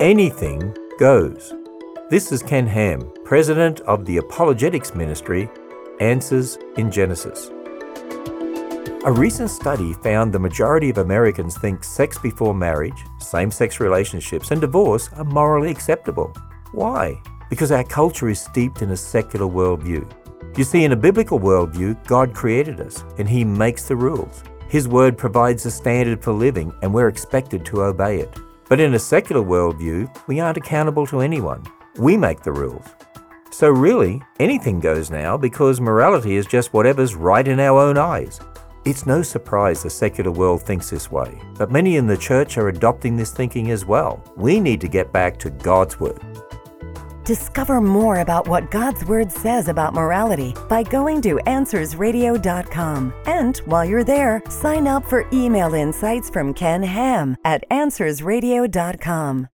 Anything goes. This is Ken Ham, president of the apologetics ministry, Answers in Genesis. A recent study found the majority of Americans think sex before marriage, same-sex relationships, and divorce are morally acceptable. Why? Because our culture is steeped in a secular worldview. You see, in a biblical worldview, God created us, and He makes the rules. His word provides a standard for living, and we're expected to obey it. But in a secular worldview, we aren't accountable to anyone. We make the rules. So really, anything goes now because morality is just whatever's right in our own eyes. It's no surprise the secular world thinks this way, but many in the church are adopting this thinking as well. We need to get back to God's Word. Discover more about what God's Word says about morality by going to AnswersRadio.com. And while you're there, sign up for email insights from Ken Ham at AnswersRadio.com.